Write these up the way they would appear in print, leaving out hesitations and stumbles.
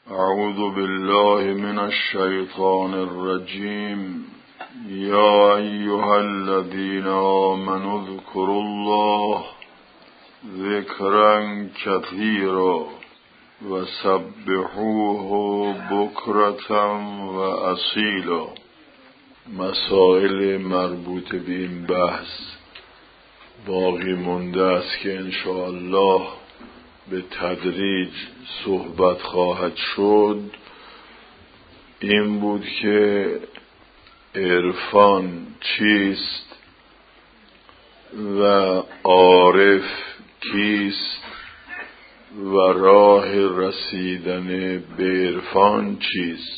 اعوذ بالله من الشیطان الرجیم. یا ایها الذین آمنوا اذکروا الله ذکرا کثیرا و سبحوه بکرة و اصیلا. مسائل مربوط به این بحث باقی مونده است که انشاءالله به تدریج صحبت خواهد شد. این بود که عرفان چیست و عارف کیست و راه رسیدن به عرفان چیست.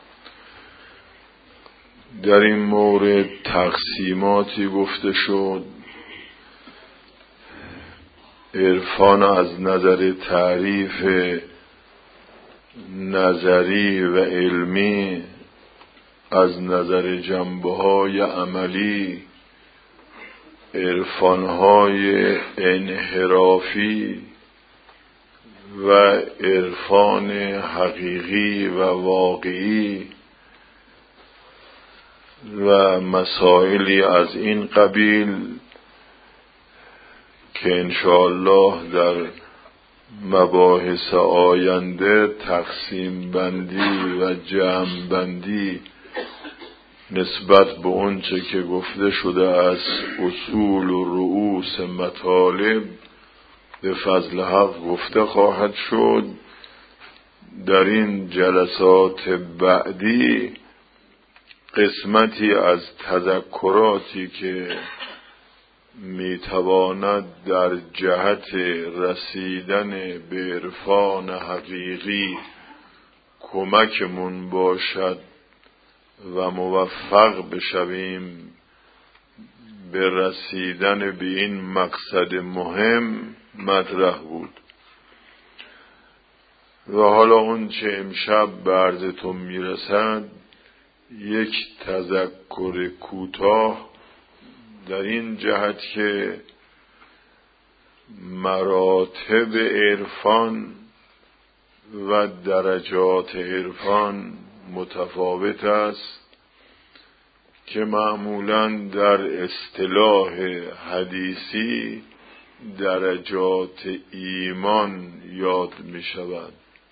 در این مورد تقسیماتی گفته شد. عرفان از نظر تعریف نظری و علمی، از نظر جنبه‌های عملی، عرفان‌های انحرافی و عرفان حقیقی و واقعی و مسائلی از این قبیل که انشاءالله در مباحث آینده تقسیم بندی و جمع بندی نسبت به اونچه که گفته شده از اصول و رؤوس مطالب به فضل حق گفته خواهد شد. در این جلسات بعدی قسمتی از تذکراتی که میتواند در جهت رسیدن به عرفان حقیقی کمکمون باشد و موفق بشویم به رسیدن به این مقصد مهم مطرح بود. و حالا اون چه امشب به عرضتون میرسد یک تذکر کوتاه در این جهت که مراتب عرفان و درجات عرفان متفاوت است که معمولاً در اصطلاح حدیثی درجات ایمان یاد می شود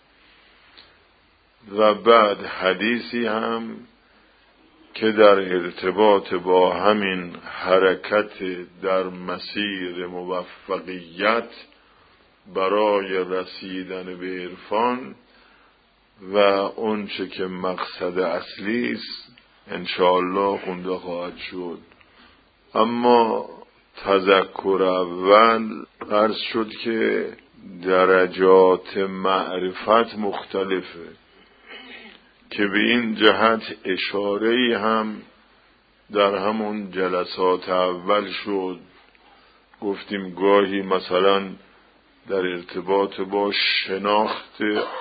و بعد حدیثی هم که در ارتباط با همین حرکت در مسیر موفقیت برای رسیدن به عرفان و اونچه که مقصد اصلی است انشاءالله خونده خواهد شد. اما تذکر اول عرض شد که درجات معرفت مختلفه که به این جهت اشاره‌ای هم در همون جلسات اول شد. گفتیم گاهی مثلا در ارتباط با شناخت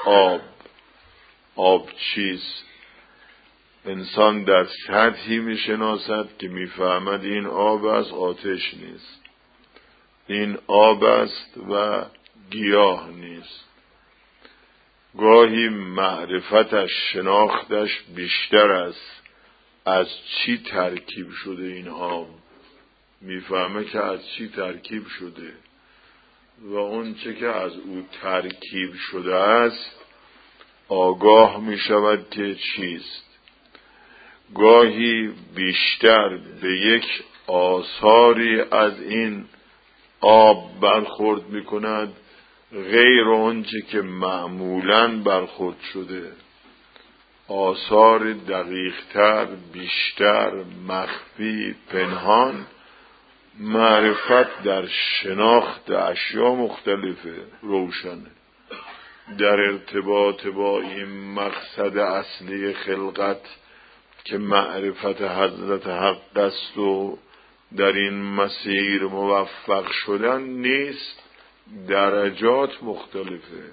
آب چیست، انسان در سطحی میشناسد که میفهمد این آب است، آتش نیست، این آب است و گیاه نیست. گاهی معرفتش، شناختش بیشتر است از چی ترکیب شده این آب، میفهمه که از چی ترکیب شده و اون چه که از او ترکیب شده است آگاه میشود که چیست. گاهی بیشتر به یک آثاری از این آب برخورد میکند غیر اونچه که معمولاً برخورد شده، آثار دقیق‌تر، بیشتر، مخفی، پنهان. معرفت در شناخت اشیا مختلفه، روشنه. در ارتباط با این مقصد اصلی خلقت که معرفت حضرت حق است و در این مسیر موفق شدن نیست، درجات مختلفه،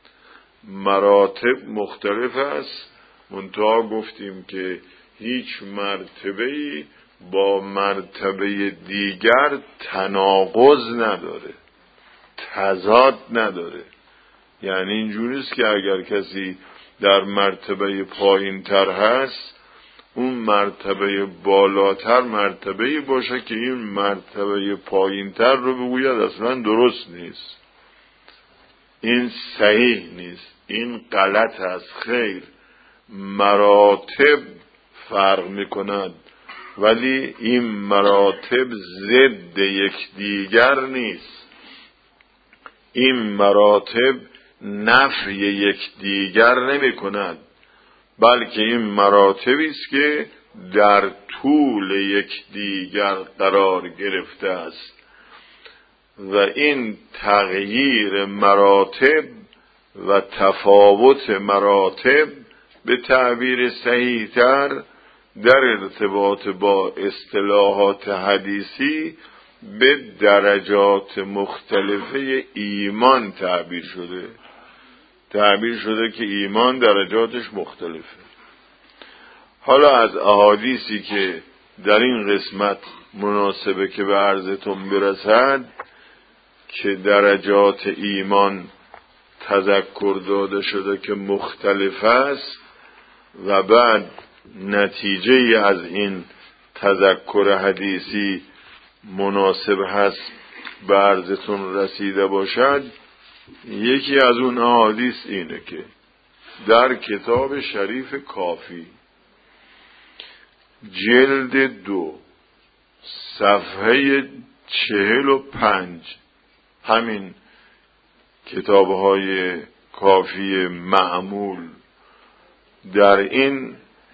مراتب مختلف است. منتها گفتیم که هیچ مرتبه‌ای با مرتبه دیگر تناقض نداره، تضاد نداره. یعنی اینجوریست که اگر کسی در مرتبه پایین تر هست، اون مرتبه بالاتر مرتبه باشه که این مرتبه پایین تر رو بگوید اصلا درست نیست، این صحیح نیست، این غلط است. خیر، مراتب فرق میکند، ولی این مراتب ضد یکدیگر نیست. این مراتب نفی یکدیگر نمیکند، بلکه این مراتبی است که در طول یکدیگر قرار گرفته است و این تغییر مراتب و تفاوت مراتب به تعبیر صحیح‌تر در ارتباط با اصطلاحات حدیثی به درجات مختلفه ایمان تعبیر شده که ایمان درجاتش مختلفه. حالا از احادیثی که در این قسمت مناسبه که به عرضتون برسد که درجات ایمان تذکر داده شده که مختلف است و بعد نتیجه از این تذکر حدیثی مناسب هست به عرضتون رسیده باشد، یکی از اون احادیث اینه که در کتاب شریف کافی جلد 2 صفحه 45، همین کتاب‌های کافی معمول، در این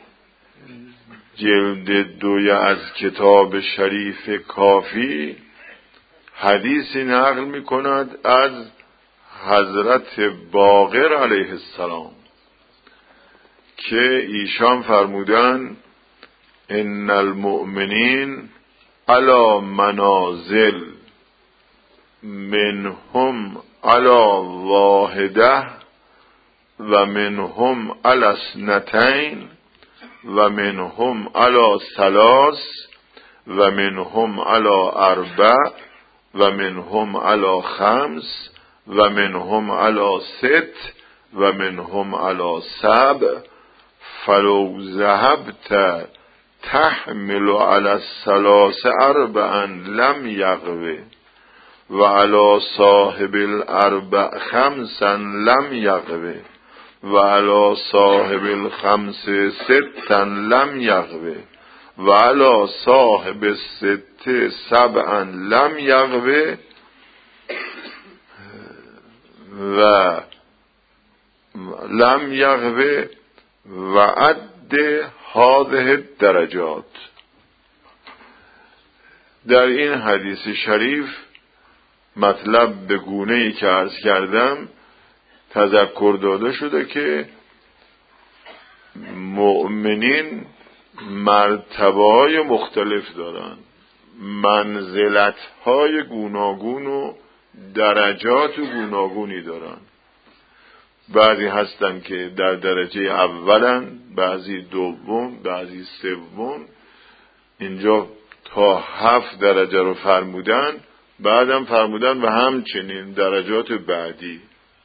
جلد 2 از کتاب شریف کافی حدیثی نقل می‌کند از حضرت باقر علیه السلام که ایشان فرمودند ان المؤمنین علی منازل منهم علی واحده و منهم علی اثنتین و منهم علی ثلاث و منهم علی اربع و منهم علی خمس و منهم علی ست و منهم علی سبع فلو ذهبت تحمل علی الثلاث اربعا لم یغوه و علی صاحب الاربع خمسا لم یغوه و علی صاحب الخمس ستا لم یغوه و علی صاحب الست سبعا لم یغوه و لم یغوه و عد هذه درجات. در این حدیث شریف مطلب به گونه‌ای که عرض کردم تذکر داده شده که مؤمنین مرتبه‌های مختلف دارند، منزلت‌های گوناگون و درجات گوناگونی دارند. بعضی هستن که در درجه اولن، بعضی دوم، بعضی سوم. اینجا تا 7 درجه رو فرمودن، بعدم فرمودن و همچنین درجات بعدی.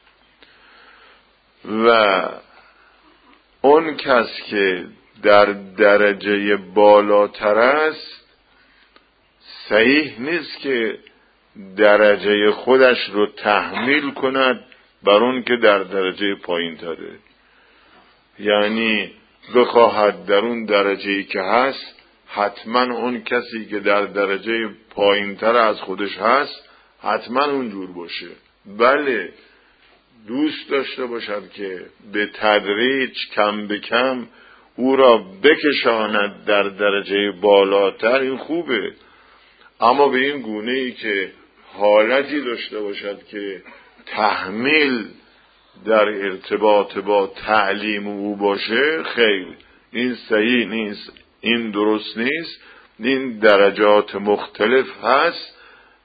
و اون کس که در درجه بالاتر است صحیح نیست که درجه خودش رو تحمیل کند بر اون که در درجه پایین تره، یعنی بخواهد در اون درجه‌ای که هست حتما اون کسی که در درجه پایین تر از خودش هست حتما اونجور باشه. بله، دوست داشته باشد که به تدریج کم به کم او را بکشاند در درجه بالاتر، این خوبه، اما به این گونه‌ای که حالتی داشته باشد که تحمیل در ارتباط با تعلیم او باشه، خیر، این صحیح نیست، این درست نیست. این درجات مختلف هست.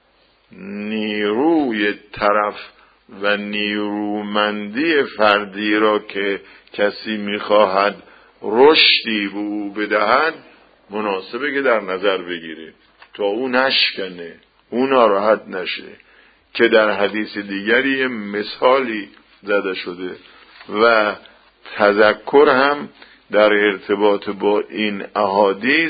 نیروی طرف و نیرومندی فردی را که کسی میخواهد رشدی به او بدهد مناسبه که در نظر بگیره تا او نشکنه، او ناراحت نشه، که در حدیث دیگری مثالی زده شده و تذکر هم در ارتباط با این احادیث،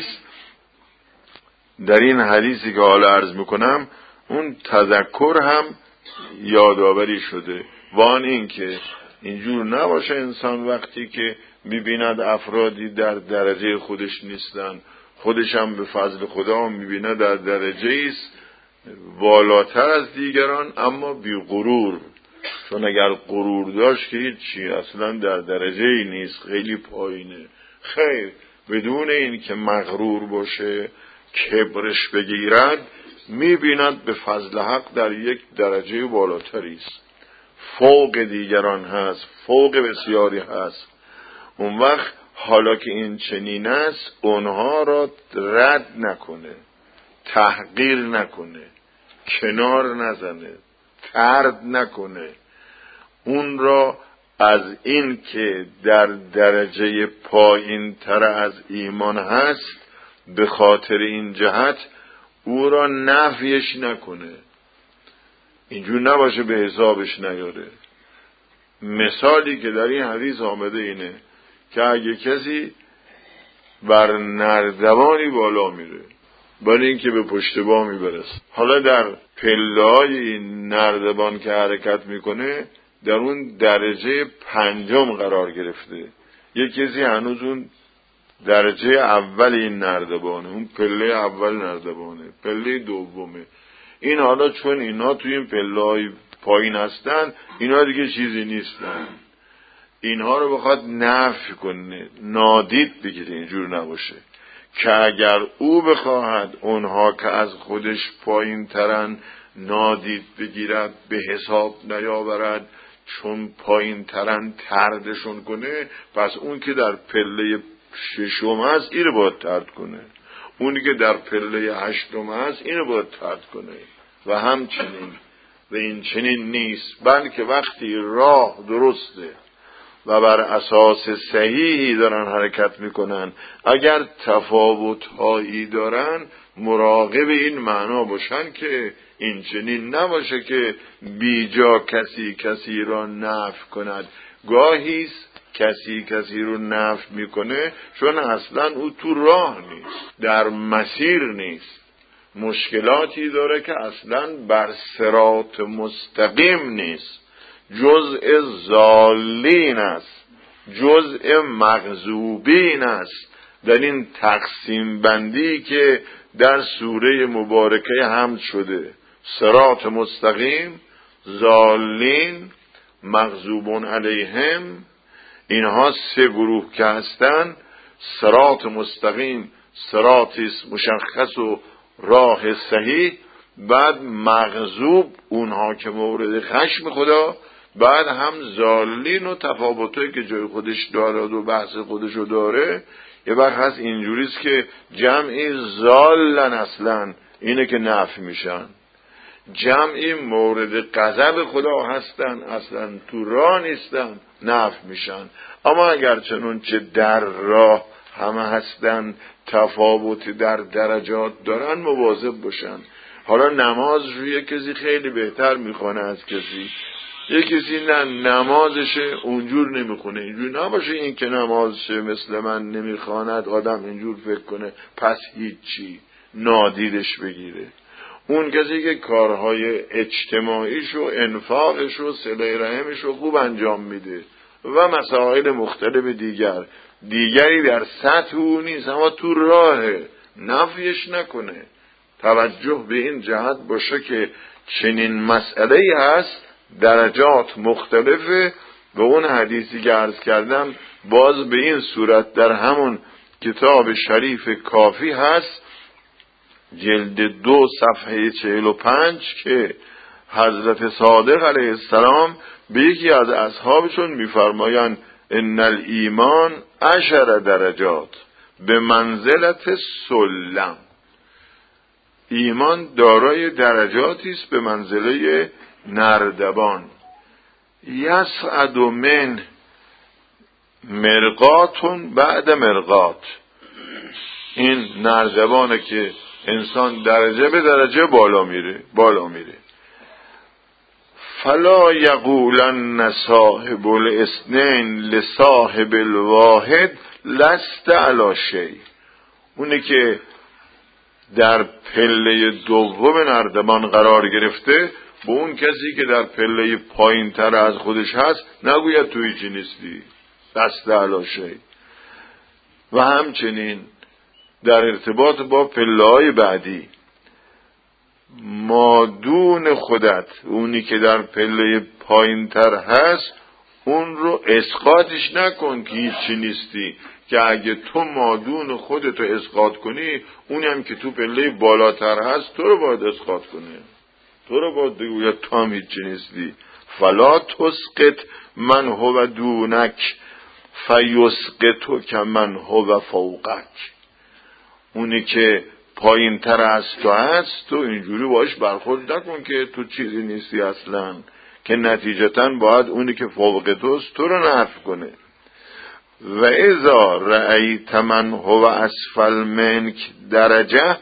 در این حدیثی که حالا عرض میکنم، اون تذکر هم یادآوری شده. وان این که اینجور نباشه انسان وقتی که میبیند افرادی در درجه خودش نیستن، خودش هم به فضل خدا میبینه در درجه ایست بالاتر از دیگران، اما بی غرور. چون اگر غرور داشت که هیچی، اصلا در درجه ای نیست، خیلی پایینه. خیر، بدون این که مغرور باشه، کبرش بگیرد، میبیند به فضل حق در یک درجه بالاتری است، فوق دیگران هست، فوق بسیاری هست. اون وقت حالا که این چنین است، اونها را رد نکنه، تحقیر نکنه، کنار نزنه، طرد نکنه. اون را از این که در درجه پایین تر از ایمان هست به خاطر این جهت او را نفیش نکنه، اینجور نباشه به حسابش نیاره. مثالی که در این حدیث آمده اینه که اگه کسی بر نردبانی بالا میره برای اینکه به پشت بامی برسه، حالا در پله‌های این نردبان که حرکت میکنه در اون درجه 5 قرار گرفته، یک کسی هنوز اون درجه اول این نردبانه، اون پله اول نردبانه، پله دومه. این حالا چون اینا توی این پله‌های پایین هستن، اینا دیگه چیزی نیستن، اینها رو بخواد نفی کنه، نادید بگیره، اینجور نباشه که اگر او بخواهد اونها که از خودش پایین ترن نادید بگیرد، به حساب نیاورد، چون پایین ترن طردشون کنه، پس اون که در پله 6 هست اینو باید طرد کنه، اونی که در پله 8 هست اینو باید طرد کنه و همچنین. و این چنین نیست، بلکه وقتی راه درسته و بر اساس صحیحی دارن حرکت میکنن، اگر تفاوت‌هایی دارن مراقب این معنا باشن که این چنین نباشه که بیجا کسی را نفی کند. گاهی کسی رو نفی میکنه چون اصلا او تو راه نیست، در مسیر نیست، مشکلاتی داره که اصلا بر صراط مستقیم نیست، جزء ضالین است، جزء مغضوبین است. در این تقسیم بندی که در سوره مبارکه حمد شده، صراط مستقیم، ضالین، مغضوبون علیهم، اینها 3 گروه که هستن. صراط مستقیم صراطی مشخص و راه صحیح، بعد مغضوب اونها که مورد خشم خدا، بعد هم ضالین و تفاوتایی که جای خودش داره و بحث خودشو داره. یه وقت هست اینجوریست که جمعی ضالن اصلا اینه که نفی میشن، جمعی مورد غضب خدا هستن اصلا تو راه نیستن، نفی میشن. اما اگر چنون چه در راه همه هستن، تفاوت در درجات دارن، مواظب باشن. حالا نماز روی کسی خیلی بهتر میخونه از کسی، یک کسی نه نمازشه اونجور نمیخونه، اینجور نباشه این که نمازشه مثل من نمیخواند آدم اینجور فکر کنه پس هیچی، نادیدش بگیره. اون کسی که کارهای اجتماعیش و انفاقش و صله رحمش رو خوب انجام میده و مسائل مختلف دیگری در سطح او نیست اما تو راهه، نفیش نکنه. توجه به این جهت باشه که چنین مسئله‌ای هست، درجات مختلفه. به اون حدیثی که عرض کردم باز به این صورت در همون کتاب شریف کافی هست، جلد 2 صفحه 45، که حضرت صادق علیه السلام به یکی از اصحابشون میفرمایند ان الایمان 10 درجات به منزلت سلم. ایمان دارای درجاتی است به منزله نردبان. یصعد من مرقاتون بعد مرقات، این نردبانه که انسان درجه به درجه بالا میره. فلا یقولن صاحب الاثنین لصاحب الواحد لست علی شیء. اونی که در پله دوم نردبان قرار گرفته به اون کسی که در پله پایین تر از خودش هست نگوید توی چی نیستی، لست علی شیء. و همچنین در ارتباط با پله‌های بعدی، مادون خودت، اونی که در پله پایین تر هست، اون رو اسقاطش نکن که هیچی نیستی، که اگه تو مادون خودتو اسقاط کنی، اونی هم که تو پله بالاتر هست تو رو باید اسقاط کنه، تو رو باید بگوید تو هم هیچی نیستی. فلا تسقط من هو دونک فیسقطک من هو فوقک. اونی که پایین تر از تو هست تو اینجوری باش برخورد نکن که تو چیزی نیستی اصلا، که نتیجتاً باید اونی که فوق توست تو رو نفی کنه. و اذا رأیت من هو اسفل منک درجه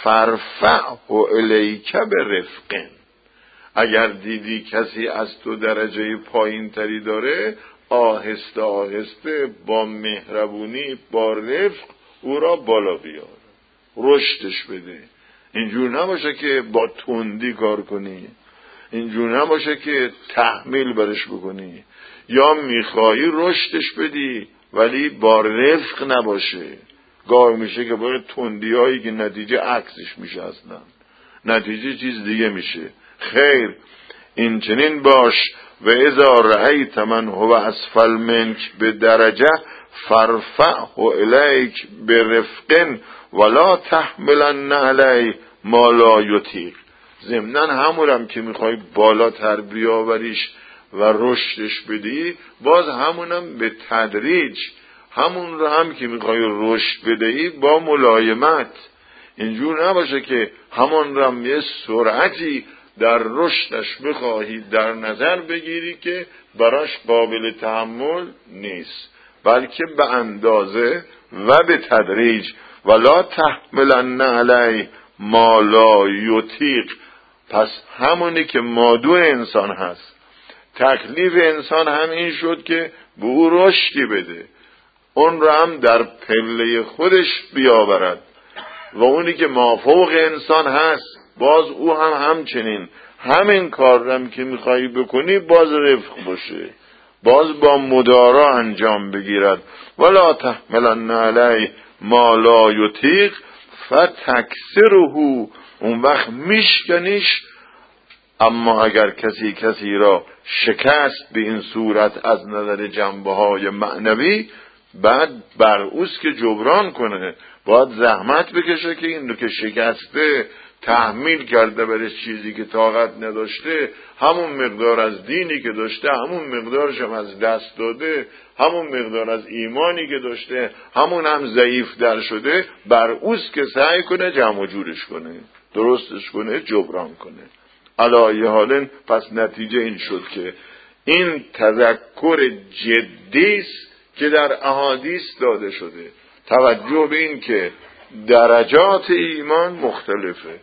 فرفعه الیک برفق. اگر دیدی کسی از تو درجه پایین تری داره، آهسته آهسته با مهربونی با رفق او را بالا بیار، رشدش بده. اینجور نباشه که با تندی کار کنی، اینجور نباشه که تحمیل برش بکنی. یا میخوایی رشدش بدی ولی با رفق نباشه. گاهی میشه که باید تندی هایی که نتیجه عکسش میشه، اصلا نتیجه چیز دیگه میشه. خیر، این چنین باش. و اذا رأیت من هو اسفل منک به درجه فرفعه الیک برفق ولا تحملن علی ما لا یطیق. ضمناً همونم که میخوای بالاتر بیاوریش و رشدش بدی، باز همونم به تدریج، همون رو هم که میخوای رشد بدهی با ملایمت. اینجور نباشه که همون رو هم یه سرعتی در رشدش بخواهی در نظر بگیری که براش قابل تحمل نیست، بلکه به اندازه و به تدریج. ولا تحملن علی ما لا یطیق. پس همونی که مادون انسان هست، تکلیف انسان هم این شد که به او رشدی بده، اون رو هم در پله خودش بیاورد. و اونی که مافوق انسان هست، باز او هم همچنین همین کار هم که میخوایی بکنی باز رفق باشه، باز با مدارا انجام بگیرد. ولا تحملن علی ما لا یطیق فتکسره. اون وقت میشکنیش. اما اگر کسی را شکست به این صورت از نظر جنبه‌های معنوی، بعد برعوز که جبران کنه، باید زحمت بکشه که این رو که شکسته تحمیل کرده برش چیزی که طاقت نداشته، همون مقدار از دینی که داشته همون مقدارش هم از دست داده، همون مقدار از ایمانی که داشته همون هم ضعیف در شده، برعوز که سعی کنه جمع و جورش کنه، درستش کنه، جبران کنه. علی حالن پس نتیجه این شد که این تذکر جدیست که در احادیث داده شده. توجه به این که درجات ایمان مختلفه.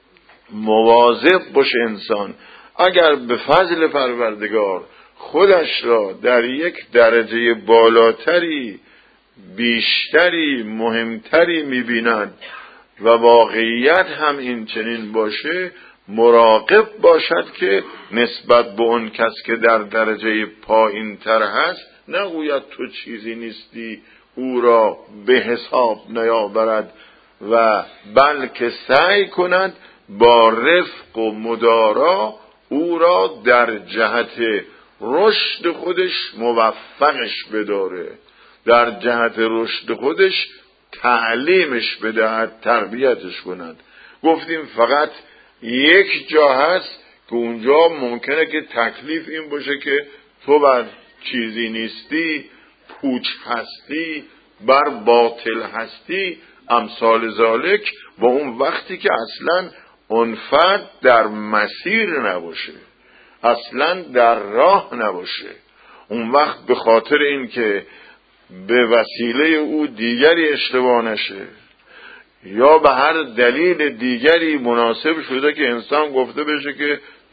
مواظب باشه انسان اگر به فضل پروردگار خودش را در یک درجه بالاتری، بیشتری، مهمتری می‌بیند و واقعیت هم این چنین باشه، مراقب باشد که نسبت به اون کس که در درجه پایین تر هست نگوید تو چیزی نیستی، او را به حساب نیاورد، و بلکه سعی کند با رفق و مدارا او را در جهت رشد خودش موفقش بداره، در جهت رشد خودش تعلیمش بدهد، تربیتش کند. گفتیم فقط یک جا هست که اونجا ممکنه که تکلیف این باشه که تو بر چیزی نیستی، پوچ هستی، بر باطل هستی، امثال ذالک. و اون وقتی که اصلا اون فرد در مسیر نباشه، اصلا در راه نباشه، اون وقت به خاطر این که به وسیله او دیگری اشتباه نشه یا به هر دلیل دیگری مناسب شده که انسان گفته بشه که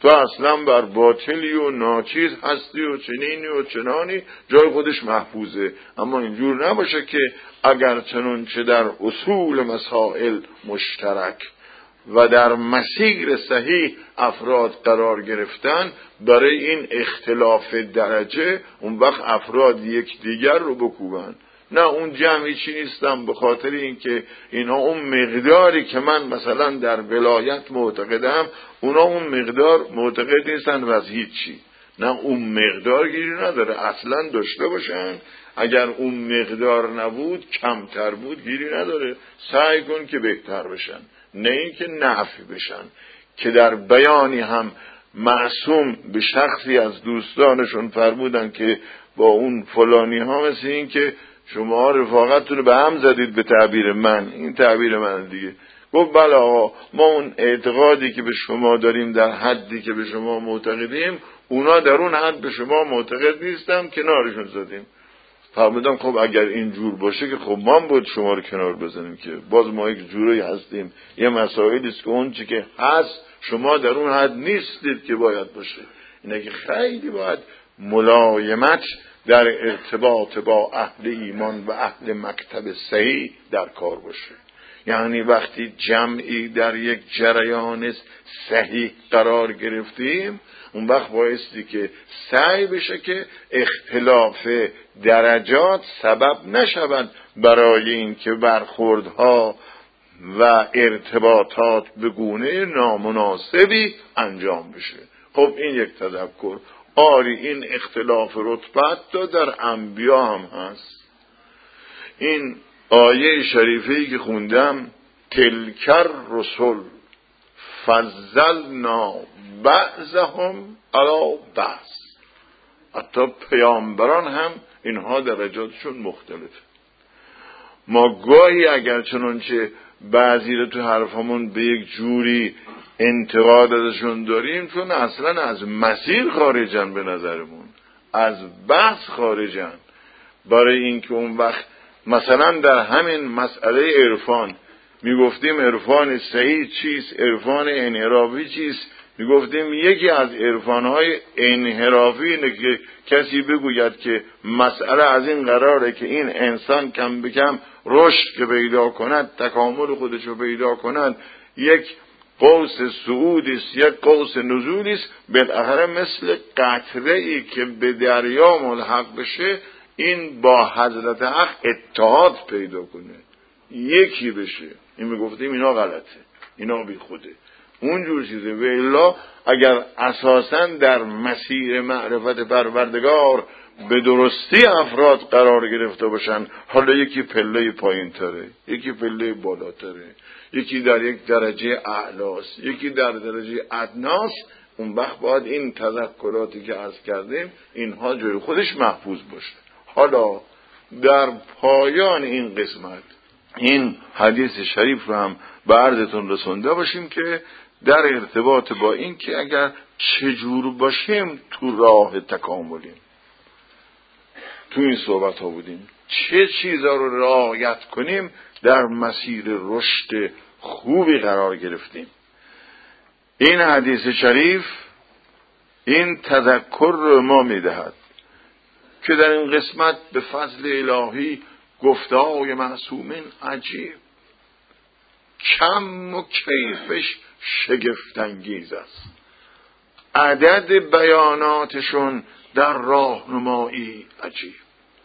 تو اصلا بر باطلی و ناچیز هستی و چنینی و چنانی، جای خودش محفوظه. اما اینجور نباشه که اگر چنانچه در اصول مسائل مشترک و در مسیر صحیح افراد قرار گرفتن، برای این اختلاف درجه اون وقت افراد یکدیگر رو بکوبن. نه، اون جمعی چی نیستم به خاطر اینکه اینها اون مقداری که من مثلا در ولایت معتقدم اونا اون مقدار معتقد نیستن و از هیچی. نه، اون مقدار گیری نداره، اصلا داشته باشن. اگر اون مقدار نبود کمتر بود گیری نداره، سعی کن که بهتر بشن، نه اینکه نفی بشن. که در بیانی هم معصوم به شخصی از دوستانشون فرمودن که با اون فلانی ها مثل این که شما رفاقتتون رو به هم زدید، به تعبیر من، این تعبیر من دیگه. گفت بله آقا، ما اون اعتقادی که به شما داریم در حدی که به شما معتقدیم، اونا در اون حد به شما معتقد نیستن، کنارشون زدیم. فرمودم خب اگر این جور باشه که خب ما هم باید شما رو کنار بزنیم، که باز ما یک جوری هستیم. یه مسائلی است که اون چی که هست شما در اون حد نیستید که باید باشه. اینه که خیلی باید ملایمت در ارتباط با اهل ایمان و اهل مکتب صحیح در کار باشه. یعنی وقتی جمعی در یک جریان صحیح قرار گرفتیم، اون وقت بایستی که سعی بشه که اختلاف درجات سبب نشود برای این که برخوردها و ارتباطات به گونه نامناسبی انجام بشه. خب این یک تذکر. آری این اختلاف رتبت دا در انبیا هم هست. این آیه شریفه‌ای که خوندم، تلکر رسول فضلنا بعضهم علی بعض، حتی پیامبران هم اینها درجاتشون مختلفه. ما گاهی اگر چنانچه بعضی رو تو حرفمون به یک جوری انتقاد ازشون داریم، چون اصلا از مسیر خارجن، به نظرمون از بحث خارجن. برای اینکه اون وقت مثلا در همین مسئله عرفان میگفتیم عرفان صحیح چیست، عرفان انحرافی چیست، میگفتیم یکی از عرفانهای انحرافی اینه که کسی بگوید که مسئله از این قراره که این انسان کم به کم رشد که پیدا کند، تکامل خودش رو پیدا کند، یک قوس صعودی است، یک قوس نزولی است، بالاخره مثل قطره‌ای که به دریا ملحق بشه، این با حضرت حق اتحاد پیدا کنه، یکی بشه. این میگفتیم اینا غلطه، اینا بی خوده، اونجور چیزه. و الا اگر اساساً در مسیر معرفت پروردگار به درستی افراد قرار گرفته باشن، حالا یکی پله پایین تره، یکی پله بالاتره، یکی در یک درجه اعلاست، یکی در درجه ادناست، اون وقت باید این تذکراتی که عرض کردیم اینها جای خودش محفوظ باشه. حالا در پایان این قسمت این حدیث شریف رو هم به عرضتون رسونده باشیم که در ارتباط با این که اگر چجور باشیم تو راه تکاملیم، تو این صحبت ها بودیم، چه چیزا رو رعایت کنیم در مسیر رشد خوبی قرار گرفتیم. این حدیث شریف این تذکر رو ما میدهد که در این قسمت به فضل الهی گفته‌های معصومین عجیب، کم و کیفش شگفت‌انگیز است. عدد بیاناتشون در راهنمایی عجیب،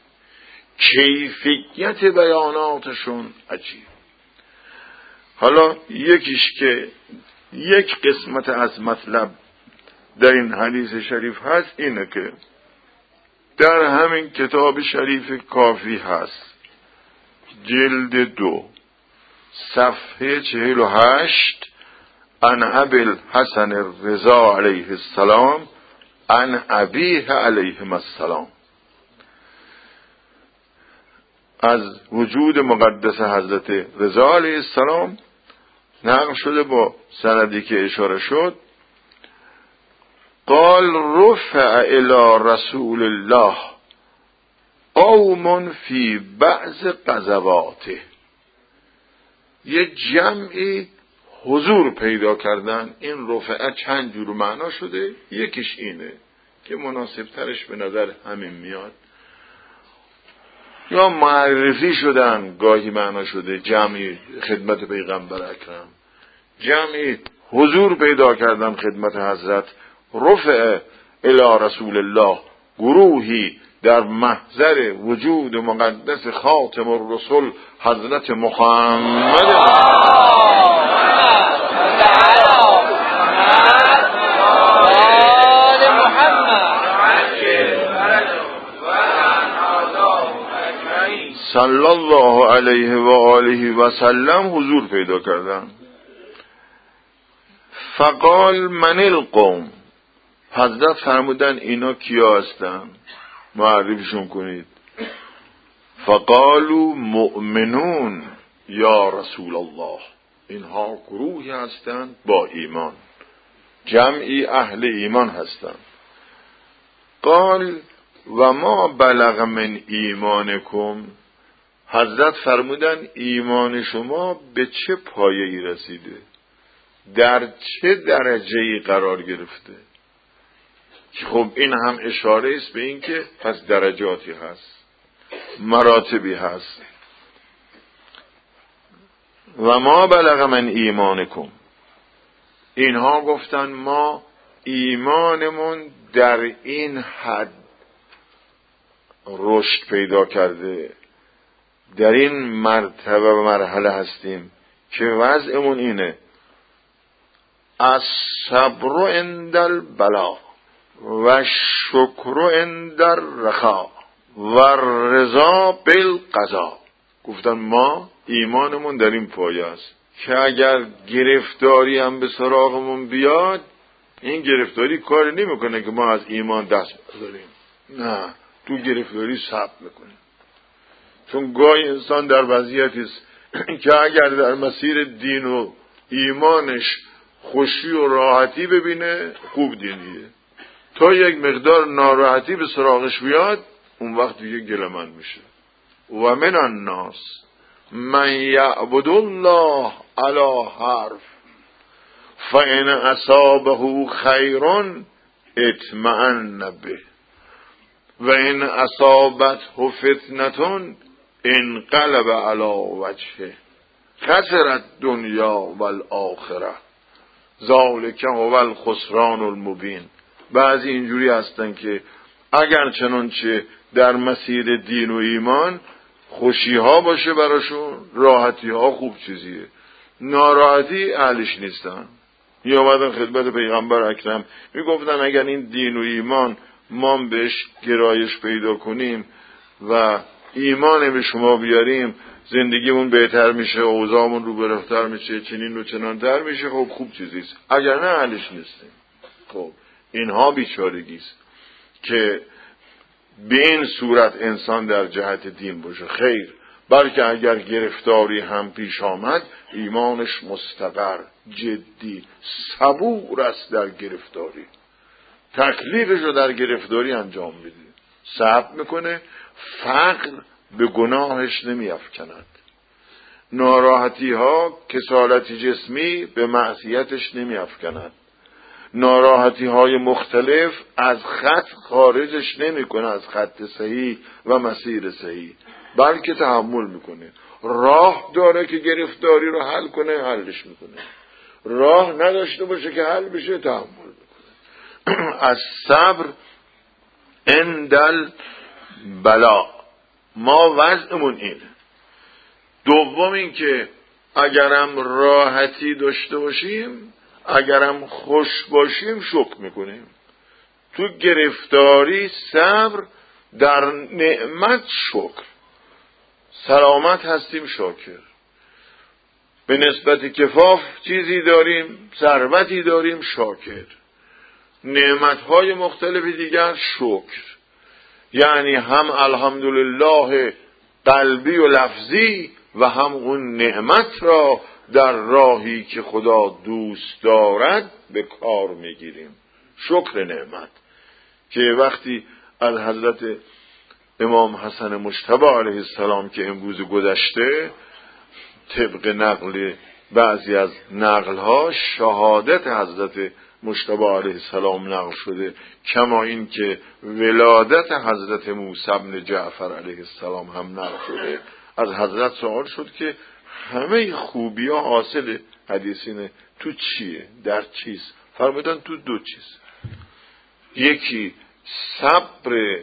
کیفیت بیاناتشون عجیب. حالا یکیش که یک قسمت از مطلب در این حدیث شریف هست اینه که در همین کتاب شریف کافی هست، جلد 2 صفحه 48، عن ابوالحسن الرضا علیه السلام عن ابیه علیه السلام، از وجود مقدس حضرت رضا علیه السلام نقل شده با سندی که اشاره شد. قال رفع الى رسول الله قوم فی بعض غزواته، یه جمعی حضور پیدا کردن. این رفعه چند جور معنا شده، یکیش اینه که مناسب ترش به نظر همین میاد. یا معرفی شدن، گاهی معنا شده جمعی خدمت پیغمبر اکرم، جمعی حضور پیدا کردن خدمت حضرت. رفع الی رسول الله، گروهی در محضر وجود مقدس خاتم الرسل حضرت محمد صلی الله علیه و آله و سلم حضور پیدا کردن. فقال من القوم، حضرت فرمودن اینا کیا هستن؟ معرفیشون کنید. فقالوا مؤمنون یا رسول الله، اینها گروهی هستند با ایمان، جمعی اهل ایمان هستند. قال و ما بلغ من ایمانکم، حضرت فرمودن ایمان شما به چه پایه‌ای رسیده، در چه درجه‌ای قرار گرفته؟ خب این هم اشاره است به این که پس درجاتی هست، مراتبی هست. و ما بلغ من ایمانکم، اینها گفتن ما ایمانمون در این حد رشد پیدا کرده، در این مرتبه و مرحله هستیم که وضعمون اینه: الصبر عند البلاء و شکر عند الرخاء و رضا بالقضاء. گفتن ما ایمانمون در این پایه است که اگر گرفتاری هم به سراغمون بیاد، این گرفتاری کار نمیکنه که ما از ایمان دست برداریم، نه، تو گرفتاری صبر میکنیم. چون گاهی انسان در وضعیتی است که اگر در مسیر دین و ایمانش خوشی و راحتی ببینه، خوب دینیه. تا یک مقدار ناراحتی به سراغش بیاد، اون وقت دیگه گله‌مند میشه. و من الناس من یعبد الله علی حرف فإن اصابه خیر اطمأن به و ان اصابته فتنة انقلب علی وجهه خسر الدنیا والآخرة ذلک هو الخسران المبین. بعضی اینجوری هستن که اگر چنانچه در مسیر دین و ایمان خوشی ها باشه براشون، راحتی ها خوب چیزیه، ناراحتی اهلش نیستن. می آمدن خدمت پیغمبر اکرم می گفتن اگر این دین و ایمان ما بهش گرایش پیدا کنیم و ایمان به شما بیاریم، زندگیمون بهتر میشه، اوضاعمون رو برفتر میشه، چنین و چنانتر میشه. خب خوب چیزیست، اگر نه اهلش نیستیم. خب اینها بیچارگیست که به این صورت انسان در جهت دین باشه. خیر، بلکه اگر گرفتاری هم پیش آمد، ایمانش مستقر، جدی، صبور است در گرفتاری، تکلیفش رو در گرفتاری انجام میده، صبر میکنه، فقر به گناهش نمیافکند، ناراحتی ها، کسالت جسمی به معصیتش نمیافکند، ناراحتی های مختلف از خط خارجش نمیکنه، از خط صحیح و مسیر صحیح، بلکه تحمل میکنه. راه داره که گرفتاری رو حل کنه، حلش میکنه. راه نداشته باشه که حل بشه، تحمل میکنه. از صبر عند البلاء، ما وضعمون اینه. دوم این که اگرم راحتی داشته باشیم، اگرم خوش باشیم، شکر میکنیم. تو گرفتاری صبر، در نعمت شکر. سلامت هستیم شاکر، به نسبت کفاف چیزی داریم، ثروتی داریم، شاکر. نعمتهای مختلف دیگر شکر، یعنی هم الحمدلله قلبی و لفظی و هم اون نعمت را در راهی که خدا دوست دارد به کار میگیریم. شکر نعمت که وقتی از حضرت امام حسن مجتبی علیه السلام که امروز گذشته، طبق نقل بعضی از نقل‌ها شهادت حضرت مجتبی علیه السلام نقل شده، کما این که ولادت حضرت موسی بن جعفر علیه السلام هم نقل شده. از حضرت سوال شد که همه خوبی ها حاصل حدیثینه تو چیه؟ در چیست؟ فرمودن تو دو چیز، یکی صبر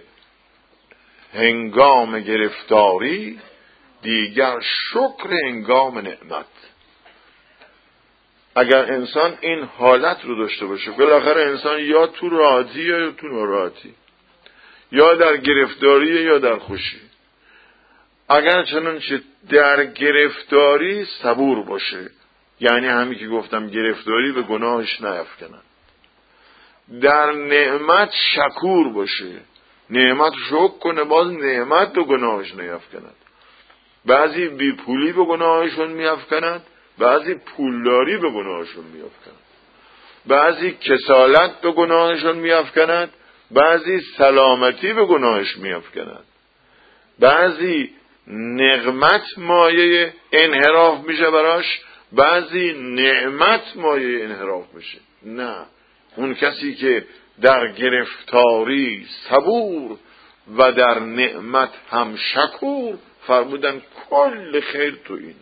هنگام گرفتاری، دیگر شکر هنگام نعمت. اگر انسان این حالت رو داشته باشه، بالاخره انسان یا تو راحتی یا تو ناراحتی، یا در گرفتاری یا در خوشی. اگر چنانچه در گرفتاری صبور باشه، یعنی همین که گفتم گرفتاری به گناهش نیفکنن. در نعمت شکور باشه، نعمت شکر کنه، باز نعمت به گناهش نیفکند. بعضی بی پولی به گناهشون میفکند، بعضی پولداری به گناهشون میفکند، بعضی کسالت به گناهشون میفکند، بعضی سلامتی به گناهش میفکند، بعضی نقمت مایه انحراف میشه براش، بعضی نعمت مایه انحراف میشه. نه، اون کسی که در گرفتاری صبور و در نعمت هم شکور، فرمودن کل خیر تو اینه،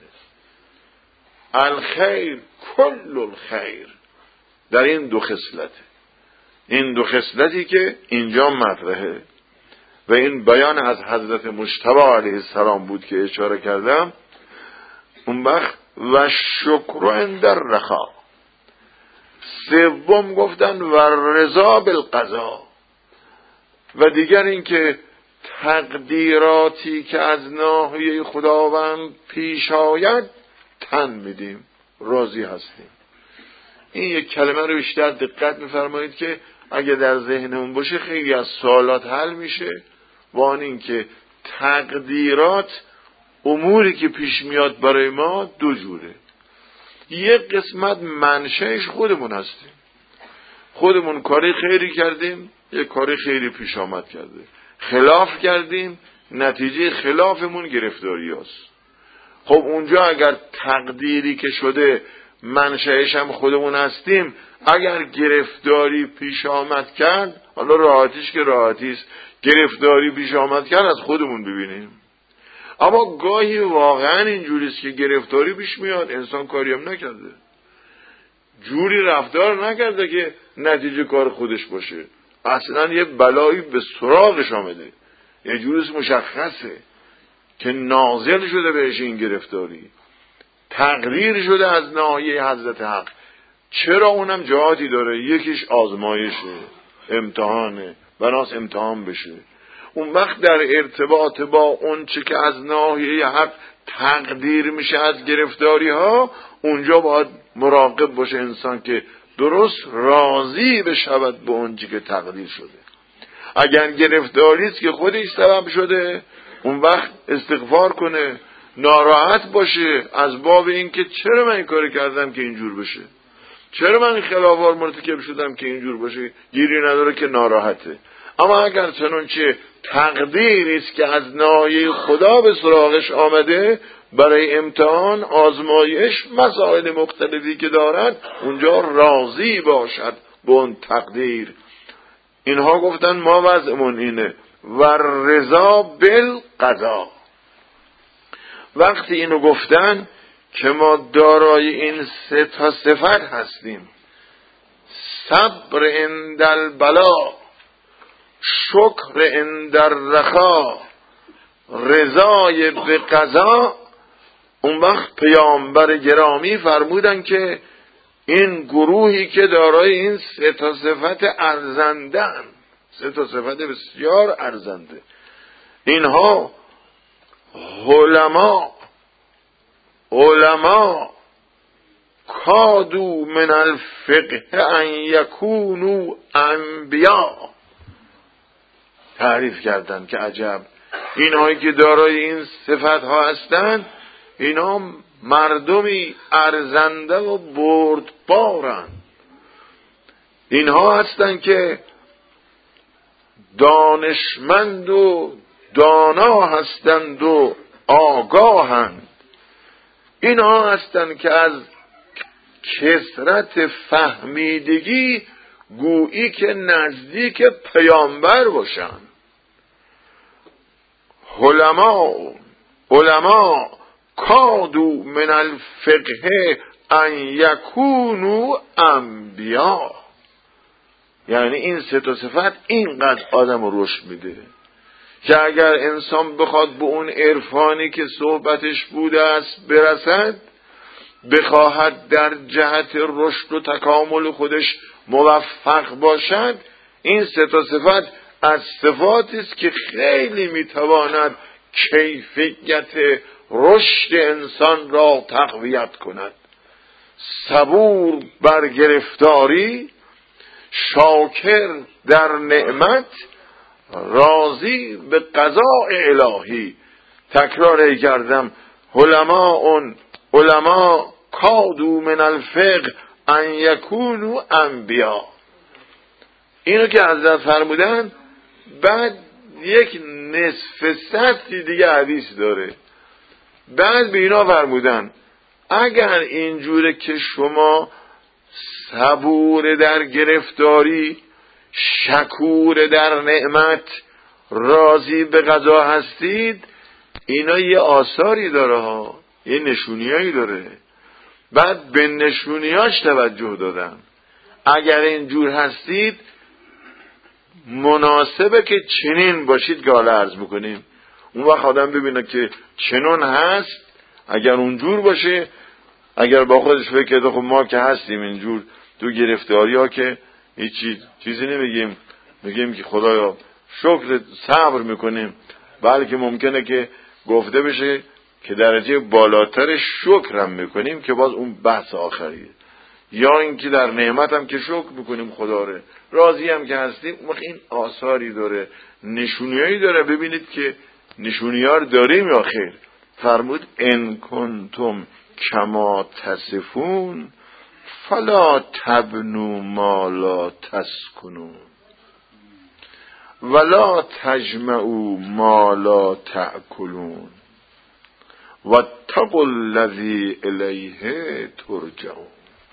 الخیر کل الخیر، در این دو خصلته. این دو خصلتی که اینجا مطرحه و این بیان از حضرت مجتبی علیه السلام بود که اشاره کردم. اون وقت و شکر عند الرخا. سوم گفتن و رضا بالقضا، و دیگر این که تقدیراتی که از ناحیه خداوند پیش آید تن میدیم، راضی هستیم. این یک کلمه رو بیشتر دقت می‌فرمایید که اگه در ذهنمون باشه خیلی از سوالات حل میشه. وان این که تقدیرات، اموری که پیش میاد برای ما دو جوره. یک قسمت منشأش خودمون هستیم، خودمون کاری خیری کردیم، یک کاری خیری پیش آمد کرده، خلاف کردیم، نتیجه خلافمون گرفتاری هست. خب اونجا اگر تقدیری که شده منشأش هم خودمون هستیم، اگر گرفتاری پیش آمد کرد، حالا راحتیش که راحتیست، گرفتاری پیش آمد کرد از خودمون ببینیم. اما گاهی واقعا اینجوریست که گرفتاری پیش میاد، انسان کاری هم نکرده، جوری رفتار نکرده که نتیجه کار خودش باشه، اصلا یه بلایی به سراغش آمده، یه جوریست مشخصه که نازل شده بهش این گرفتاری، تقریر شده از ناحیه حضرت حق. چرا؟ اونم جهاتی داره، یکیش آزمایشه، امتحانه، بناس امتحان بشه. اون وقت در ارتباط با اون چه که از ناحیه حق تقدیر میشه از گرفتاری ها، اونجا باید مراقب باشه انسان که درست راضی بشود به اون چه که تقدیر شده. اگر گرفتاریست که خودش سبب شده، اون وقت استغفار کنه، ناراحت باشه از باب این که چرا من این کار کردم که اینجور بشه، چرا من این خلافات مرتکب شدم که اینجور باشه، گیری نداره که ناراحته. اما اگر چنانچه تقدیری است که از ناحیه خدا به سراغش آمده برای امتحان، آزمایش، مسائل مختلفی که دارد، اونجا راضی باشد به اون تقدیر. اینها گفتن ما وضعمون اینه و رضا بالقضا. وقتی اینو گفتن که ما دارای این سه تا صفت هستیم، صبر عند البلا، شکر عند الرخا، رضای به قضا، اون وقت پیامبر گرامی فرمودن که این گروهی که دارای این سه تا صفت ارزندن، سه تا صفت بسیار ارزنده، اینها علما کادو من الفقه ان یکونوا انبیا، تعریف کردن که عجب، اینهایی که دارای این صفت ها هستند، اینا مردمی ارزنده و بردبارن، اینها هستند که دانشمند و دانا هستند و آگاهند، اینها هستند که از کثرت فهمیدگی گویی که نزدیک پیامبر باشن. علما کادو من الفقه ان یکونوا انبیا. یعنی این سه تا صفت اینقدر آدم رو رشد میده که اگر انسان بخواد به اون عرفانی که صحبتش بوده است برسد، بخواهد در جهت رشد و تکامل خودش موفق باشد، این سه تا صفت از صفاتی است که خیلی میتواند کیفیت رشد انسان را تقویت کند. صبور بر گرفتاری، شاکر در نعمت، راضی به قضاء الهی. تکرار کردم، علما کادو من الفقه ان یکونوا انبیا. اینو که حضرت فرمودن، بعد یک نصف سطری دیگه حدیث داره. بعد به اینا فرمودن اگر اینجوره که شما صبور در گرفتاری، شکور در نعمت، راضی به قضا هستید، اینا یه آثاری داره ها، یه نشونیایی داره. بعد به نشونیاش توجه دادن. اگر اینجور هستید مناسبه که چنین باشید که حالا عرض میکنیم. اون وقت آدم ببینه که چنون هست، اگر اونجور باشه، اگر با خودش فکر کرده خب ما که هستیم اینجور تو گرفتاری ها که هیچ چیزی نمیگیم، میگیم که خدایا شکر، صبر میکنیم، بلکه ممکنه که گفته بشه که درجه بالاتر شکر هم میکنیم که باز اون بحث آخریه. یا اینکه در نعمت هم که شکر میکنیم خدا رو، راضی هم که هستیم. اون این آثاری داره، نشونیایی داره. ببینید که نشونیار داریم یا خیر. فرمود ان کنتم کما تصفون فلا تبنوا ما لا تسکنون ولا تجمعوا ما لا تأکلون واتقوا الذی الیه ترجعون.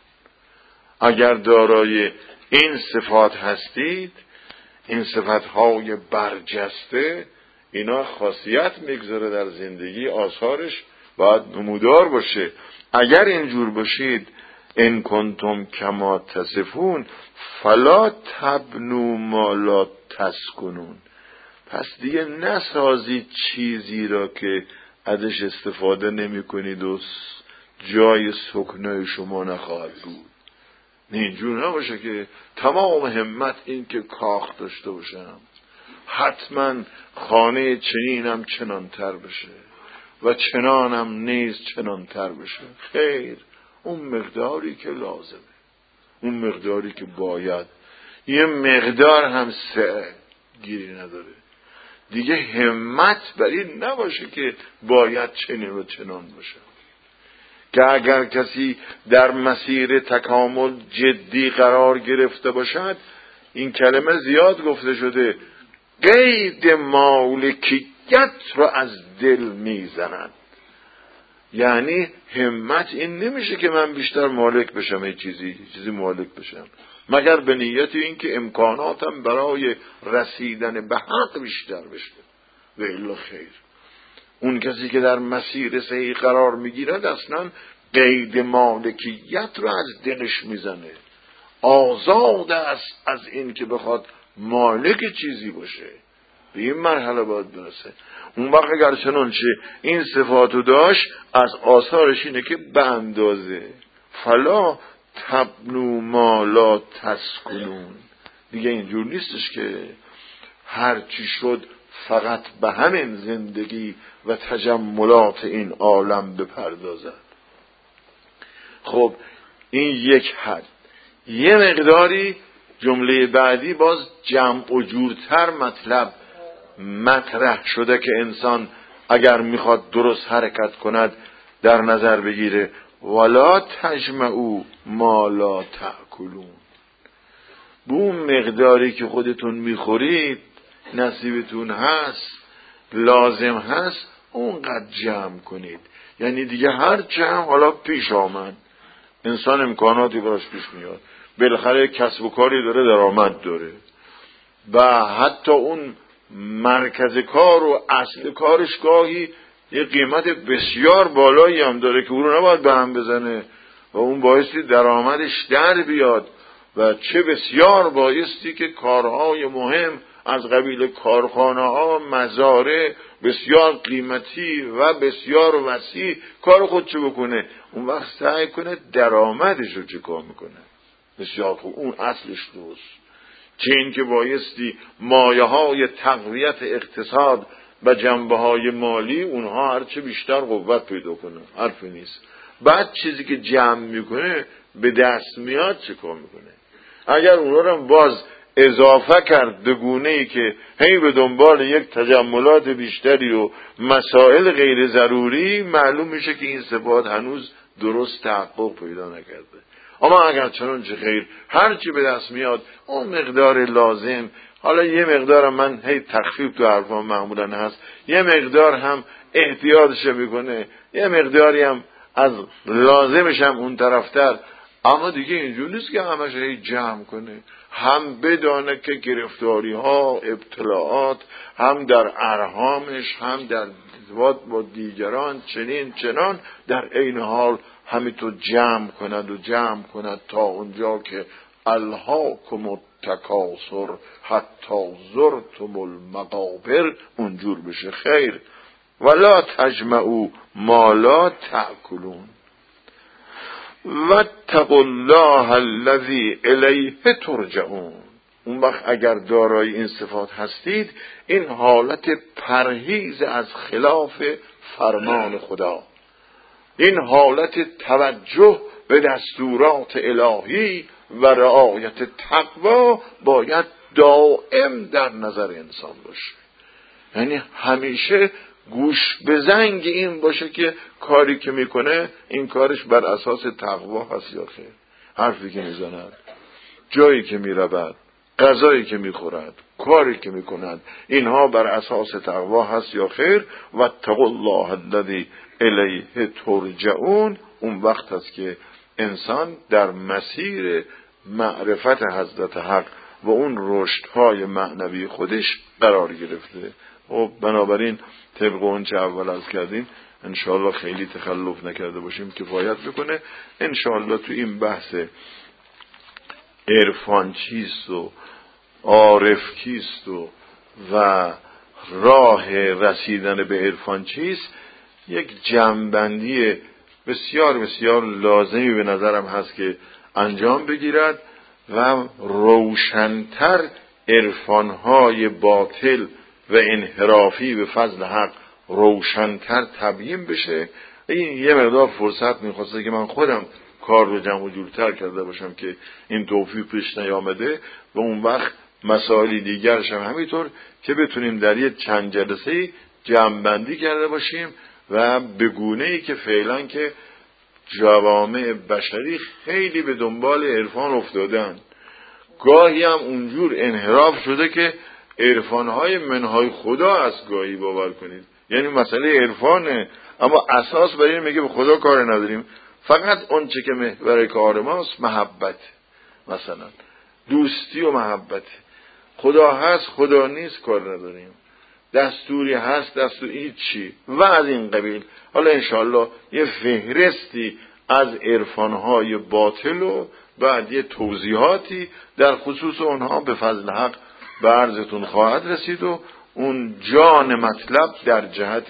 اگر دارای این صفات هستید، این صفتهای برجسته، اینا خاصیت میگذاره در زندگی، آثارش باید نمودار باشه. اگر اینجور باشید، ان کنتم کما تصفون فلا تبنوا ما لا تسکنون، پس دیگه نسازید چیزی را که ازش استفاده نمی کنید و جای سکنه شما نخواهد بود. اینجور نباشه که تمام همت این که کاخ داشته باشم، حتما خانه چنینم چنانتر بشه و چنانم نیز چنانتر بشه. خیر، اون مقداری که لازمه، اون مقداری که باید، یه مقدار هم سعه گیری نداره دیگه. همت بر این نباشه که باید چنین و چنان باشه. که اگر کسی در مسیر تکامل جدی قرار گرفته باشد، این کلمه زیاد گفته شده، قید مالکیت رو از دل میزنند. یعنی همت این نمیشه که من بیشتر مالک بشم، یه چیزی مالک بشم، مگر به نیت این که امکاناتم برای رسیدن به حق بیشتر بشه. و الا خیر. اون کسی که در مسیر صحیح قرار میگیرد اصلا قید مالکیت رو از دلش میزنه، آزاد است از این که بخواد مالک چیزی باشه. به این مرحله باید برسه. اون وقت اگر چنانچه این صفاتو داشت، از آثارش اینه که به اندازه فلا تبنوا ما لا تسکنون. دیگه اینجور نیستش که هر چی شد فقط به همین زندگی و تجملات این عالم بپردازد. خب این یک حد. یه مقداری جمله بعدی باز جمع و جورتر مطرح شده که انسان اگر میخواد درست حرکت کند در نظر بگیره. ولا تجمعوا ما لا تأکلون. به اون مقداری که خودتون میخورید، نصیبتون هست، لازم هست، اونقدر جمع کنید. یعنی دیگه هر جمع حالا پیش آمد، انسان امکاناتی براش پیش میاد، بالاخره کسب و کاری داره، درآمد داره، و حتی اون مرکز کار و اصل کارش گاهی یه قیمت بسیار بالایی هم داره که او رو نباید به هم بزنه و اون بایستی درآمدش در بیاد. و چه بسیار بایستی که کارهای مهم از قبیل کارخانه ها، مزارع بسیار قیمتی و بسیار وسیع کار خودشو بکنه، اون وقت سعی کنه درآمدش رو چکار میکنه. بسیار خوب، اون اصلش درست. چه این که بایستی مایه های تقویت اقتصاد و جنبه های مالی اونها هرچه بیشتر قوت پیدا کنه، حرفی نیست. بعد چیزی که جمع میکنه به دست میاد چه کار میکنه؟ اگر اونها رو باز اضافه کرد به گونه‌ای که هی به دنبال یک تجملات بیشتری و مسائل غیر ضروری، معلوم میشه که این صفات هنوز درست تحقق پیدا نکرده. اما اگر چنانچه خیر هرچی به دست میاد اون مقدار لازم، حالا یه مقدار من هی تخفیف تو حرفام معمولا هست، یه مقدار هم احتیاطش میکنه، یه مقداری هم از لازمش هم اون طرفتر، اما دیگه اینجوری نیست که همش هی جمع کنه. هم بدانه که گرفتاری ها، ابتلاعات، هم در ارحامش، هم در ارتباط با دیگران چنین چنان، در عین حال همینطور جمع کند تا اونجا که الهاکم التکاثر حتی زرتم المقابر، اونجور بشه. خیر، ولا تجمعوا ما لا تأکلون واتقوا الله الذی الیه ترجعون. اون وقت اگر دارای این صفات هستید، این حالت پرهیز از خلاف فرمان خدا، این حالت توجه به دستورات الهی و رعایت تقوا باید دائم در نظر انسان باشه. یعنی همیشه گوش به زنگ این باشه که کاری که میکنه این کارش بر اساس تقوا هست یا خیر. حرفی که میزند، جایی که میرود، غذایی که میخورد، کاری که میکند، اینها بر اساس تقوا هست یا خیر. و اتقوا الله الذی الیه ترجعون. اون وقت هست که انسان در مسیر معرفت حضرت حق و اون رشدهای معنوی خودش قرار گرفته. و بنابراین طبق اون چه اول عرض کردیم انشاءالله خیلی تخلف نکرده باشیم کفایت بکنه. انشاءالله تو این بحث عرفان چیست و عارف کیست و راه رسیدن به عرفان چیست یک جمع‌بندی بسیار بسیار لازمی به نظرم هست که انجام بگیرد و روشن‌تر عرفان‌های باطل و انحرافی به فضل حق روشن‌تر تبیین بشه. این یه مقدار فرصت می‌خواسته که من خودم کار رو جمع و جورتر کرده باشم که این توفیق پیش نیامده، و اون وقت مسائلی دیگرش هم همینطور که بتونیم در یه چند جلسه جمع‌بندی کرده باشیم و به گونه‌ای که فعلا که جوامع بشری خیلی به دنبال عرفان افتادن، گاهی هم اونجور انحراف شده که عرفان‌های منهای خدا از گاهی باور کنید. یعنی مسئله عرفانه اما اساس برای این میگه به خدا کار نداریم، فقط اون چه که محور کار ماست محبت، مثلا دوستی و محبت. خدا هست خدا نیست کار نداریم، دستوری هست دستوری هیچی و از این قبیل. حالا انشاءالله یه فهرستی از عرفان‌های باطل و بعد یه توضیحاتی در خصوص اونها به فضل حق به عرضتون خواهد رسید و اون جان مطلب در جهت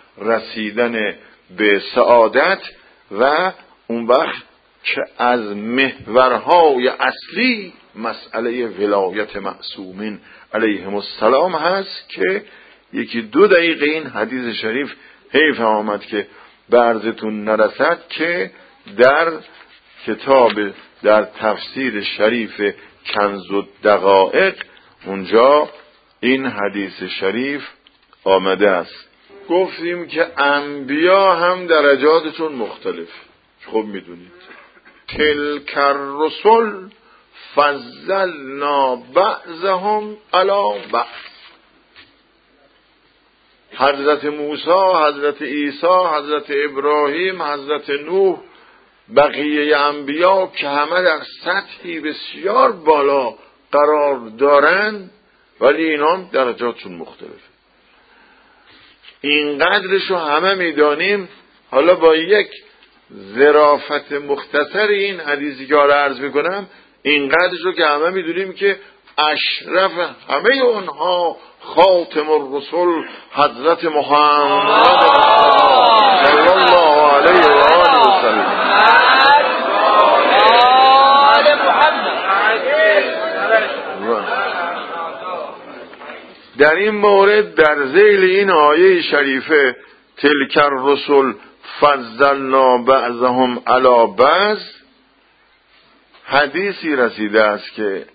رسیدن به سعادت و اون وقت که از محورهای اصلی مسئله ولایت معصومین علیهم السلام هست که یکی دو دقیقه این حدیث شریف حیف آمد که به عرضتون نرسد که در کتاب در تفسیر شریف کنز الدقایق اونجا این حدیث شریف آمده است. گفتیم که انبیا هم درجاتشون مختلف. خب میدونید تلک الرسل فضلنا بعضهم علی بعض. حضرت موسی، حضرت عیسی، حضرت ابراهیم، حضرت نوح بقیه انبیا که همه در سطحی بسیار بالا قرار دارن ولی اینا هم درجاتشون مختلفه. این قدرشو همه میدانیم. حالا با یک ظرافت مختصر این حدیثی که حالا عرض میکنم، این قدرشو که همه میدونیم که اشرف همه اونها خاتم الرسل حضرت محمد صلی الله علیه و آله و سلم. در این مورد در ذیل این آیه شریفه تلک الرسل فضلنا بعضهم علی بعض حدیثی رسیده است که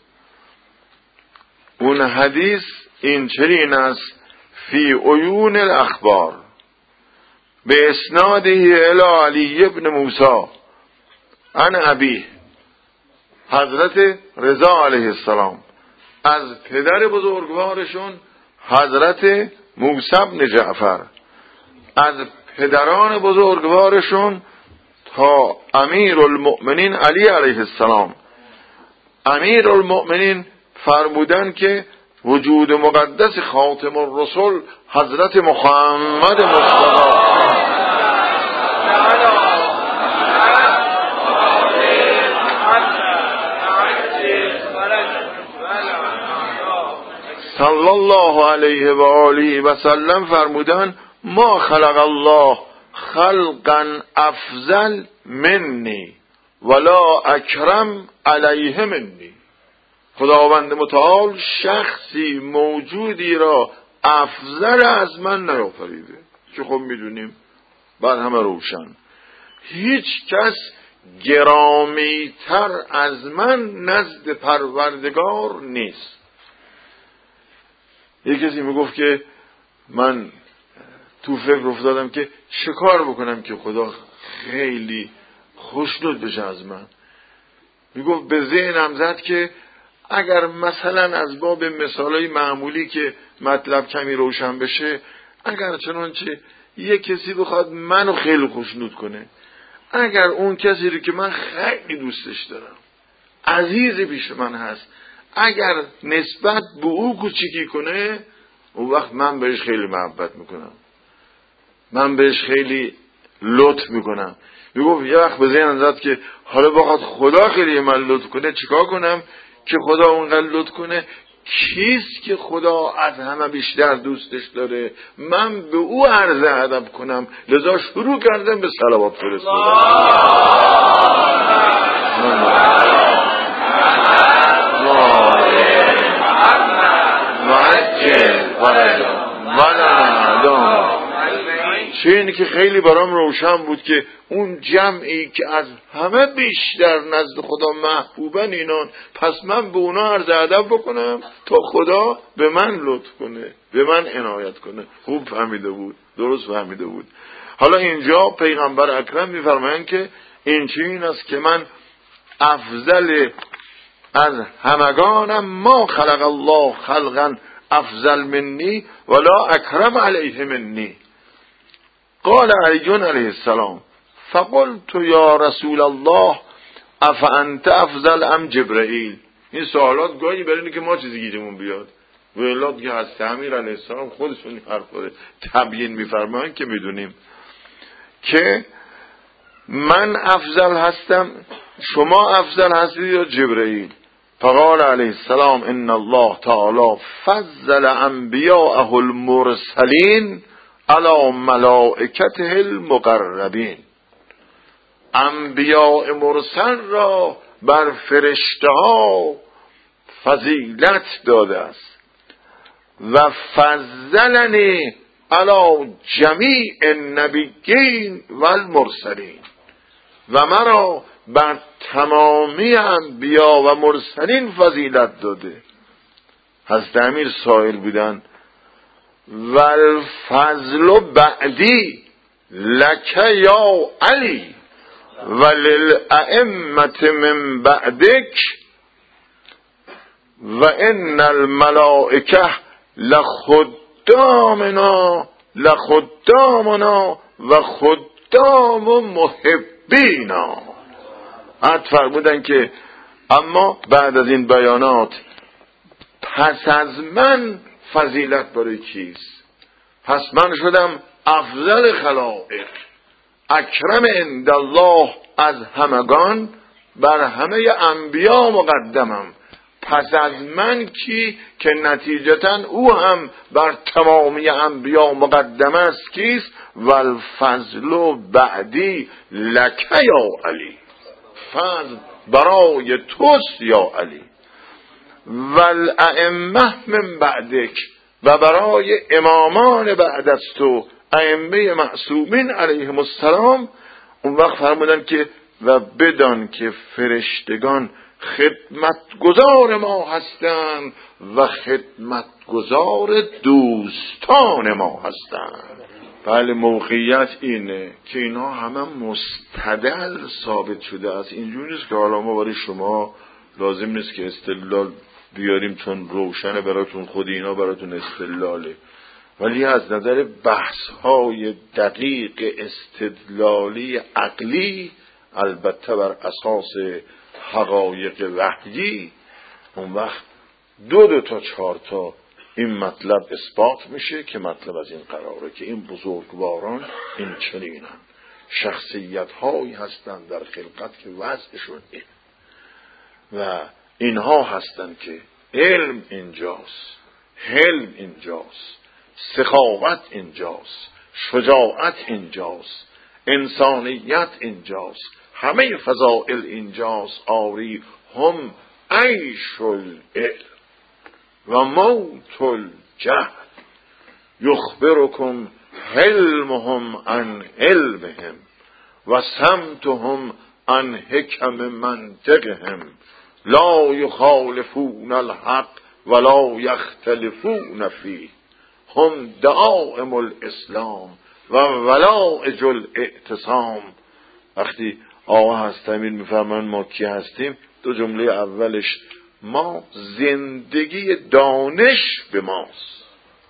اون حدیث این چنین است: فی عیون الاخبار به اسناده الی علی ابن موسی عن ابیه، حضرت رضا علیه السلام از پدر بزرگوارشون حضرت موسی بن جعفر، از پدران بزرگوارشون تا امیر المؤمنین علی علیه السلام. امیر المؤمنین فرمودن که وجود مقدس خاتم الرسل حضرت محمد مصطفی صلی الله علیه و آله و سلم فرمودن ما خلق الله خلقا افضل منی ولا اکرم علیه منی. خداوند متعال شخصی موجودی را افضل از من نیافریده که خب میدونیم بعد همه روشن هیچ کس گرامی تر از من نزد پروردگار نیست. یک کسی میگفت که من تو فکر افتادم که چه کار بکنم که خدا خیلی خوشنود بشه از من. میگفت به ذهنم زد که اگر مثلا از باب مثالای معمولی که مطلب کمی روشن بشه، اگر چنانچه یک کسی بخواد منو خیلی خوشنود کنه، اگر اون کسی رو که من خیلی دوستش دارم عزیز پیش من هست اگر نسبت به او کوچیکی کنه، اون وقت من بهش خیلی محبت میکنم، من بهش خیلی لطف میکنم. میگفت یه وقت به ذهنم زد که حالا بخواد خدا خیلی من لطف کنه چیکار کنم که خدا اونقدر لطف کنه؟ کیست که خدا از همه بیشتر دوستش داره؟ من به او عرض ادب کنم. لذا شروع کردم به صلوات فرستادن. چه اینی که خیلی برام روشن بود که اون جمعی که از همه بیشتر نزد خدا محبوبن اینان، پس من به اونا عرض ادب بکنم تا خدا به من لطف کنه، به من عنایت کنه. خوب فهمیده بود، درست فهمیده بود. حالا اینجا پیغمبر اکرم میفرمایند که این چنین است که من افضل از همگانم، ما خلق الله خلقا افضل منی ولا اکرم علیه منی. قال علی علیه السلام فقلت یا رسول الله افانت افضل ام جبرائیل. این سوالات گاهی برای اینه که ما چیزی گیرمون بیاد. ولات که از امیر علیه السلام خودشون حرف رو تبیین میفرمایند که میدونیم که من افضل هستم، شما افضل هستید یا جبرائیل؟ فقال علیه السلام ان الله تعالی فضل انبیاءه المرسلین علی ملائکته المقربین. انبیاء مرسل را بر فرشته ها فضیلت داده است. و فضلنی علی جمیع النبیین و المرسلین، و مرا بر تمامی انبیا و مرسلین فضیلت داده. حضرت امیر سائل بودن و الفضل بعدی لک یا علی و للائمه من بعدک و ان الملائکه لخدامنا و خدام محبینا. بعد فرمودن که اما بعد از این بیانات پس از من فضیلت برای کیست؟ پس من شدم افضل خلائق، اکرم عند الله از همگان، بر همه انبیا مقدمم. پس از من کی که نتیجتا او هم بر تمامی انبیا مقدم است کیست؟ والفضل بعدی لک یا علی، فضل برای توست یا علی. والائمه من بعدک، و برای امامان بعد از تو، ائمه معصومین علیهم السلام. اون وقت فرمودن که و بدان که فرشتگان خدمتگزار ما هستند و خدمتگزار دوستان ما هستند. بله، موقعیت اینه که اینا همه مستدل ثابت شده است. اینجوری نیست که حالا ما برای شما لازم نیست که استدلال بیاریم چون روشنه براتون، خود اینا براتون استدلاله، ولی از نظر بحث‌های دقیق استدلالی عقلی، البته بر اساس حقایق وحیی، اون وقت دو تا 4 تا این مطلب اثبات میشه که مطلب از این قراره که این بزرگواران این چنینن، شخصیت هایی هستند در خلقت که وضعشون این و اینها هستند که علم اینجاست، حلم اینجاست، سخاوت اینجاست، شجاعت اینجاست، انسانیت اینجاست، همه فضائل اینجاست. آری هم عیش العلم و موت الجهل، یخبرکم حلمهم عن علمهم و سمتهم عن حکم منطقهم، لا یخالفون الحق ولا یختلفون فیه، هم دعائم الاسلام و ولائج الاعتصام. وقتی آقا هستمین میفرمان ما کی هستیم، 2 جمله اولش ما زندگی دانش به ماست،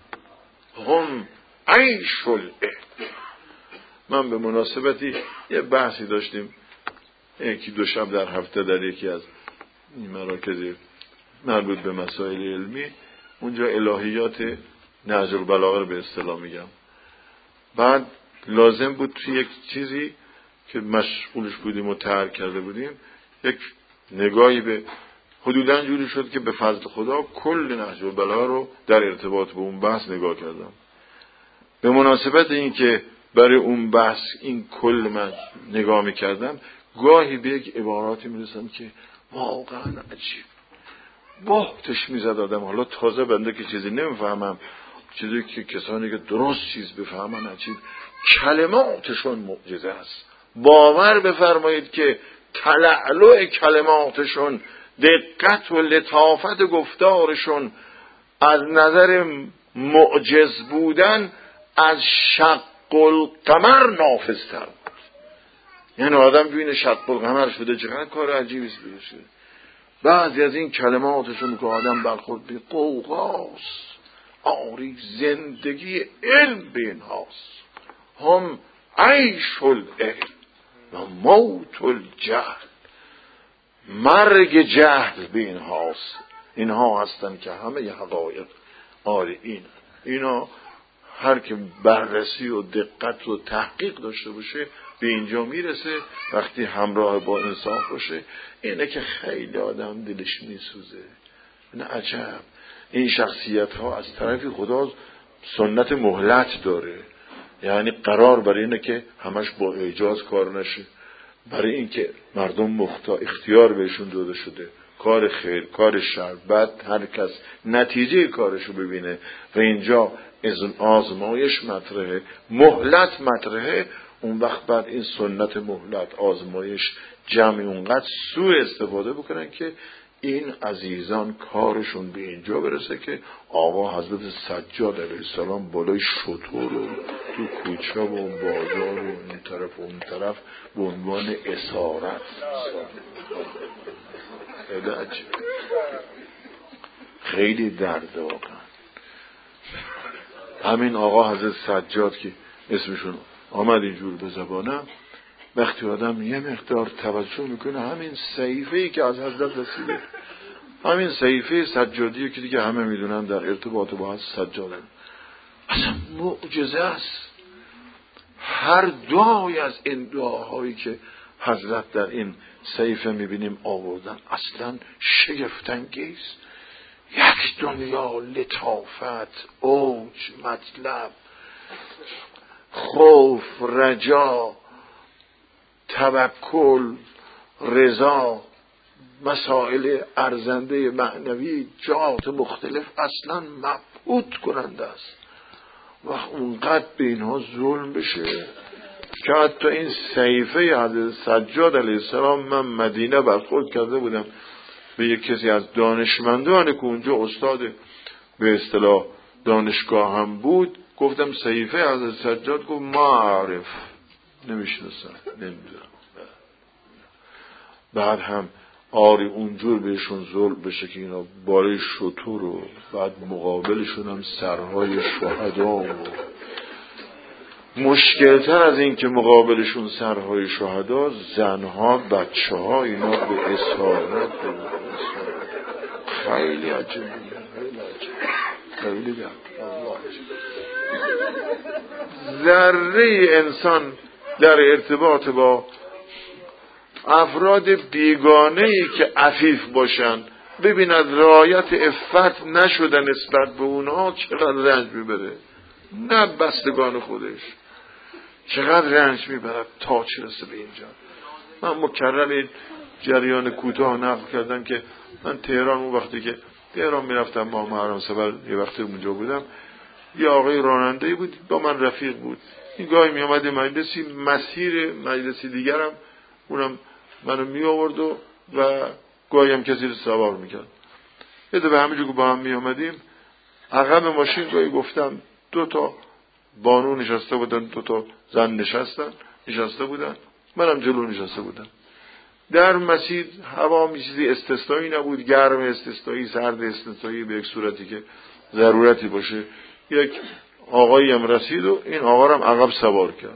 هم عیش العلم. من به مناسبتی یه بحثی داشتیم 1-2 شب در هفته در یکی از مراکز مربوط به مسائل علمی، اونجا الهیات نهج البلاغه رو به اصطلاح میگم. بعد لازم بود توی یک چیزی که مشغولش بودیم و ترک کرده بودیم یک نگاهی به حدوداً جوری شد که به فضل خدا کل نهج البلاغه رو در ارتباط به اون بحث نگاه کردم. به مناسبت این که برای اون بحث این کل من نگاه میکردم، گاهی به یک عباراتی میرسم که واقعا عجیب باختش میزد آدم. حالا تازه بنده که چیزی نمیفهمم، چیزی که کسانی که درست چیز بفهمن عجیب، کلماتشون معجزه است. باور بفرمایید که تلعلع کلماتشون، دقت و لطافت گفتارشون از نظر معجز بودن از شق القمر نافذتر بود. یعنی آدم ببینه شق القمر شده چقدر کار عجیبی است. بعضی از این کلماتشون که آدم برخورد به قوقاست، آری زندگی علم به این هاست، هم عیش العلم و موت الجهل، مرگ جهل به این هاست. اینها هستن که همه حقایق آری اینا هر که بررسی و دقت و تحقیق داشته باشه به اینجا میرسه. وقتی همراه با انصاف باشه اینه که خیلی آدم دلش میسوزه. نه عجب این شخصیت ها از طرف خدا سنت مهلت داره، یعنی قرار برای اینه که همش با اعجاز کار نشه، برای اینکه مردم اختیار بهشون داده شده کار خیر کار شر، بعد هر کس نتیجه کارشو ببینه و اینجا آزمایش مطرحه، مهلت مطرحه. اون وقت بعد این سنت مهلت آزمایش جمعی اونقدر سوء استفاده بکنن که این عزیزان کارشون به اینجا برسه که آقا حضرت سجاد علیه السلام بالای شتر و تو کوچه و بازار و این طرف و اون طرف به عنوان اسارت. خیلی عجیب، خیلی درد واقعا. همین آقا حضرت سجاد که اسمشون آمد اینجور به زبانم، وقتی آدم یه مقدار توجه میکنه همین صحیفه‌ای که از حضرت رسیده، همین صحیفه سجادی که دیگه همه میدونن در ارتباط با سجاده، اصلا معجزه است. هر دعای از این دعاهایی که حضرت در این صحیفه میبینیم آوردن اصلا شگفت‌انگیز. یک دنیا لطافت، اوج، مطلب، خوف، رجا، توکل، رضا، مسائل ارزنده معنوی، جهات مختلف اصلا مبهوت کننده است. و اونقدر به اینها ظلم بشه که حتی این صحیفه حضرت سجاد علیه السلام، من مدینه برخورد کرده بودم به یک کسی از دانشمندان که اونجا استاد به اصطلاح دانشگاه هم بود، گفتم صحیفه حضرت سجاد، گفت معرف نمیشناسم، نمیدونم. بعد هم آری اونجور بهشون ظلم بشه که اینا بالای شتر و بعد مقابلشون هم سرهای شهدا و مشکلتر از این که مقابلشون سرهای شهدا، زنها، بچه ها، اینا به اسارت، خیلی عجیبه، خیلی عجیبه. ذره انسان در ارتباط با افراد بیگانه‌ای که عفیف باشن ببیند رعایت عفت نشدن نسبت به اونها چقدر رنج میبره، نه بستگان خودش چقدر رنج میبرد تا چه رسه به اینجا. من مکرر این جریان کوتاه نقل کردم که من تهران، اون وقتی که تهران میرفتم با محرم سفر یه وقتی اونجا بودم، یه آقای راننده‌ای بود با من رفیق بود، این گاهی میامد مجلسی، مسیر مجلسی دیگرم اونم منو می آورد و گاهی هم کسی رو سوار میکرد. یه دفعه همینجور که با هم می آمدیم عقب ماشین گاهی گفتم 2 تا بانو نشسته بودن، 2 تا زن نشسته بودن، منم جلو نشسته بودم. در مسیر هوا چیزی استثنایی نبود، گرم استثنایی، سرد استثنایی، به یک صورتی که ضرورتی باشه. یک آقایی هم رسید و این آقا رو هم عقب سوار کرد.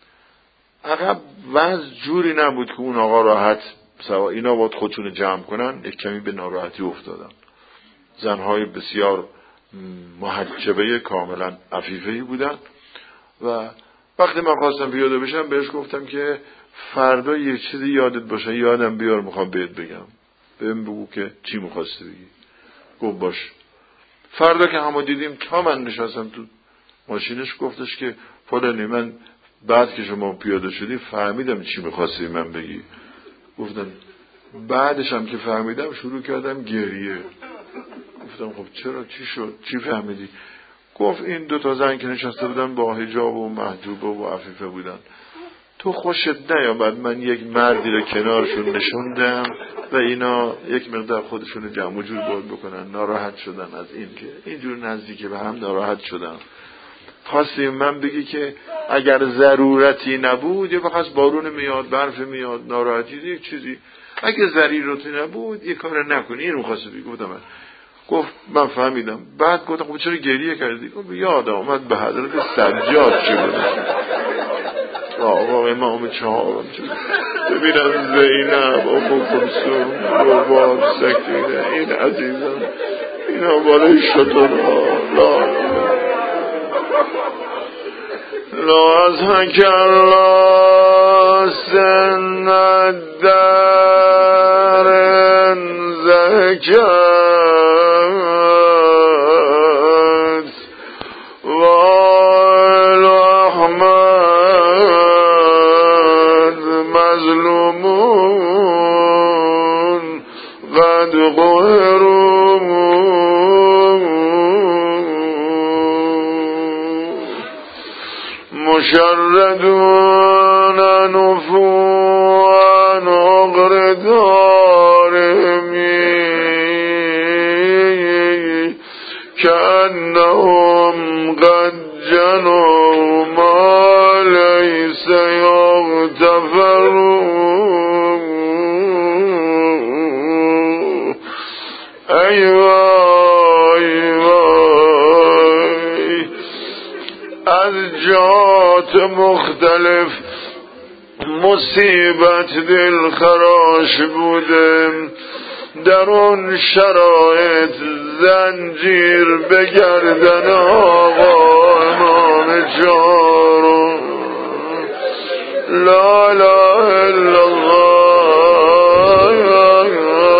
عقب وضع جوری نبود که اون آقا راحت سوار، اینا باید خودشون جمع کنن، یک کمی به ناراحتی افتادن. زنهای بسیار محجبه کاملا عفیفه‌ای بودن و وقتی من خواستم پیاده بشم بهش گفتم که فردا یه چیزی یادت باشه، یادم بیار میخوام بهت بگم، بهم بگو که چی میخواستی بگی. گفت باش. فردا که همو دیدیم تا من نشستم تو ماشینش گفتش که فلانی، من بعد که شما پیاده شدی فهمیدم چی میخواستی من بگی. گفتم بعدش هم که فهمیدم شروع کردم گریه. گفتم خب چرا، چی شد، چی فهمیدی؟ گفت این 2 تا زن که نشسته بودن با حجاب و محجوبه و عفیفه بودن، تو خوشت نیامد من یک مردی رو کنارشون نشوندم و اینا یک مقدار خودشون جمع و جور باید بکنن، ناراحت شدن از این که اینجور نزدیکی به هم ناراحت شدن. خواستیم من بگی که اگر ضرورتی نبود، یا بخواست بارون میاد، برف میاد، ناراحتی یک چیزی، اگه ضرورتی نبود یه کار نکنی، این رو خواست بگی. گفتم من. گفت من فهمیدم. بعد گفتم خب چرا گریه کردی؟ گفت یادم اومد به حضرت سجاد چه بود. آقا امام 4 ببینم زینب، ام کلثوم، روباب، سکینه، این عزیزم، اینا بالای شطورها، لا از حک الله سند در زکت و احمد مظلومون قد قهرون مشردون نفوان اغردارمی كأنهم قد جنوا ما ليس يغتفرون أيوة از جهات مختلف مصیبت دل خراش بوده، در اون شرایط زنجیر به گردن آقا امام چهارم لا اله الا الله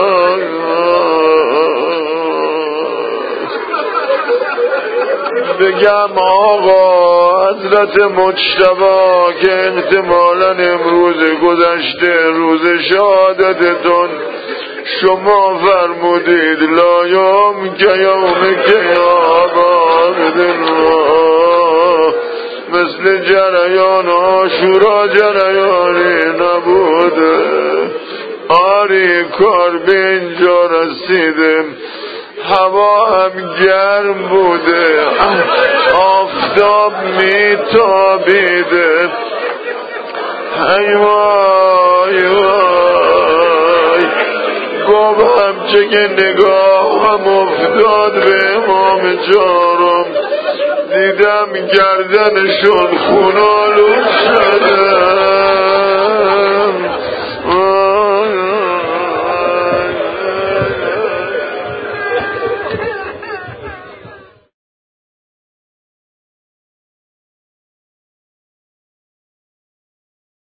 بگم آقا حضرت مجتبی که احتمالاً امروز گذشته روز شهادتتون، شما فرمودید لا یوم که یوم که آباد الله، مثل جریان عاشورا جریانی نبوده. آری کار به اینجا رسیده، هوا هم گرم بوده، آفتاب میتابیده. ای وای وای گفتم چه که نگاهم افتاد به امام چهارم، دیدم گردنشون خونالود شده،